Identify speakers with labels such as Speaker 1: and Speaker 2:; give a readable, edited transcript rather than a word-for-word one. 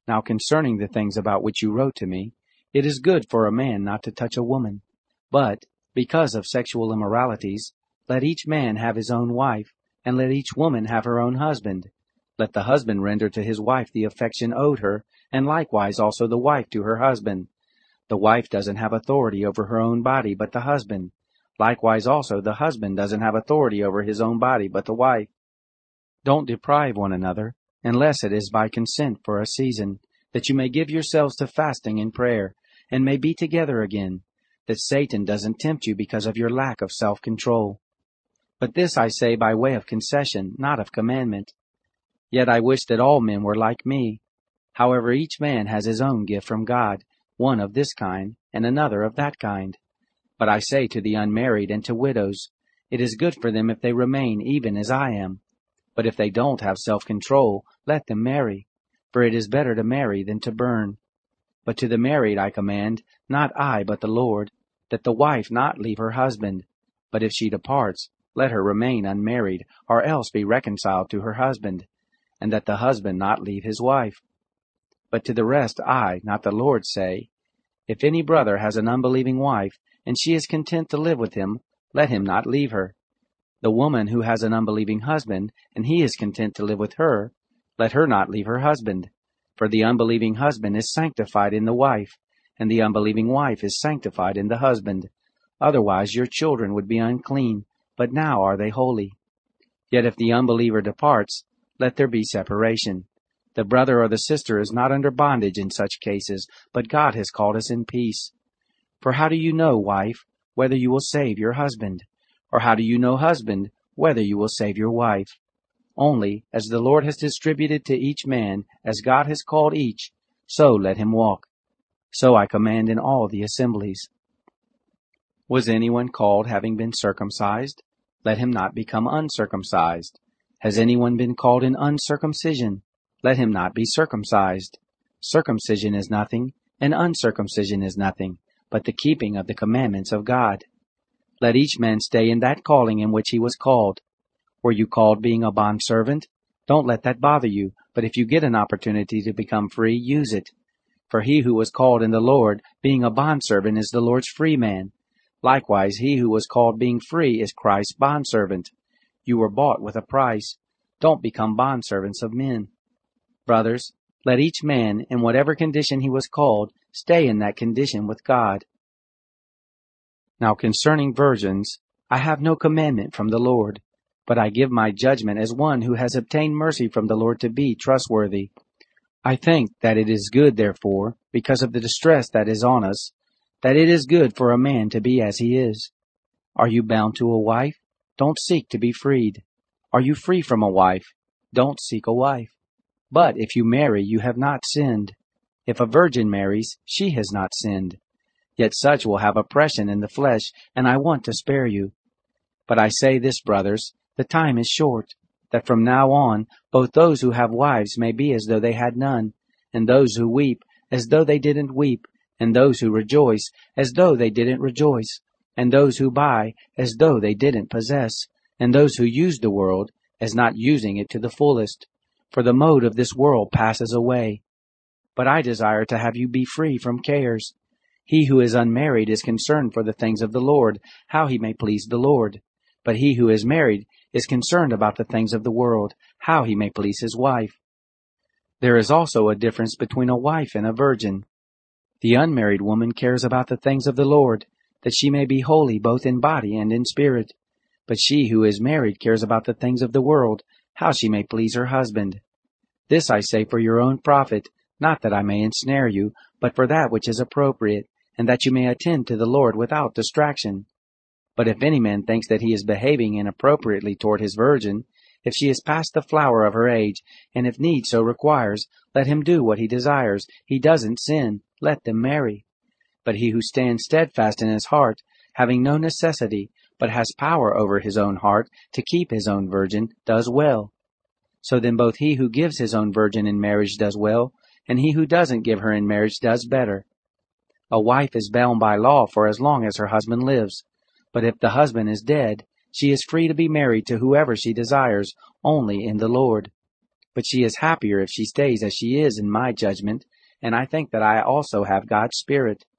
Speaker 1: Now concerning the things about which you wrote to me, it is good for a man not to touch a woman. But, because of sexual immoralities, let each man have his own wife, and let each woman have her own husband. Let the husband render to his wife the affection owed her, and likewise also the wife to her husband. The wife doesn't have authority over her own body, but the husband. Likewise also the husband doesn't have authority over his own body, but the wife. Don't deprive one another, unless it is by consent for a season, that you may give yourselves to fasting and prayer, and may be together again, that Satan doesn't tempt you because of your lack of self-control. But this I say by way of concession, not of commandment. Yet I wish that all men were like me. However, each man has his own gift from God, one of this kind, and another of that kind. But I say to the unmarried and to widows, it is good for them if they remain even as I am. But if they don't have self-control, let them marry, for it is better to marry than to burn. But to the married I command, not I but the Lord, that the wife not leave her husband. But if she departs, let her remain unmarried, or else be reconciled to her husband, and that the husband not leave his wife. But to the rest I, not the Lord, say, if any brother has an unbelieving wife, and she is content to live with him, let him not leave her. The woman who has an unbelieving husband, and he is content to live with her, let her not leave her husband. For the unbelieving husband is sanctified in the wife, and the unbelieving wife is sanctified in the husband. Otherwise your children would be unclean, but now are they holy. Yet if the unbeliever departs, let there be separation. The brother or the sister is not under bondage in such cases, but God has called us in peace. For how do you know, wife, whether you will save your husband? Or how do you know, husband, whether you will save your wife? Only, as the Lord has distributed to each man, as God has called each, so let him walk. So I command in all the assemblies. Was anyone called having been circumcised? Let him not become uncircumcised. Has anyone been called in uncircumcision? Let him not be circumcised. Circumcision is nothing, and uncircumcision is nothing, but the keeping of the commandments of God. Let each man stay in that calling in which he was called. Were you called being a bondservant? Don't let that bother you, but if you get an opportunity to become free, use it. For he who was called in the Lord, being a bondservant, is the Lord's free man. Likewise, he who was called being free is Christ's bondservant. You were bought with a price. Don't become bondservants of men. Brothers, let each man, in whatever condition he was called, stay in that condition with God. Now concerning virgins, I have no commandment from the Lord, but I give my judgment as one who has obtained mercy from the Lord to be trustworthy. I think that it is good, therefore, because of the distress that is on us, that it is good for a man to be as he is. Are you bound to a wife? Don't seek to be freed. Are you free from a wife? Don't seek a wife. But if you marry, you have not sinned. If a virgin marries, she has not sinned. Yet such will have oppression in the flesh, and I want to spare you. But I say this, brothers, the time is short, that from now on both those who have wives may be as though they had none, and those who weep as though they didn't weep, and those who rejoice as though they didn't rejoice, and those who buy as though they didn't possess, and those who use the world as not using it to the fullest. For the mode of this world passes away. But I desire to have you be free from cares. He who is unmarried is concerned for the things of the Lord, how he may please the Lord. But he who is married is concerned about the things of the world, how he may please his wife. There is also a difference between a wife and a virgin. The unmarried woman cares about the things of the Lord, that she may be holy both in body and in spirit. But she who is married cares about the things of the world, how she may please her husband. This I say for your own profit, not that I may ensnare you, but for that which is appropriate, and that you may attend to the Lord without distraction. But if any man thinks that he is behaving inappropriately toward his virgin, if she is past the flower of her age, and if need so requires, let him do what he desires. He doesn't sin. Let them marry. But he who stands steadfast in his heart, having no necessity, but has power over his own heart to keep his own virgin, does well. So then both he who gives his own virgin in marriage does well, and he who doesn't give her in marriage does better. A wife is bound by law for as long as her husband lives. But if the husband is dead, she is free to be married to whoever she desires, only in the Lord. But she is happier if she stays as she is in my judgment, and I think that I also have God's Spirit.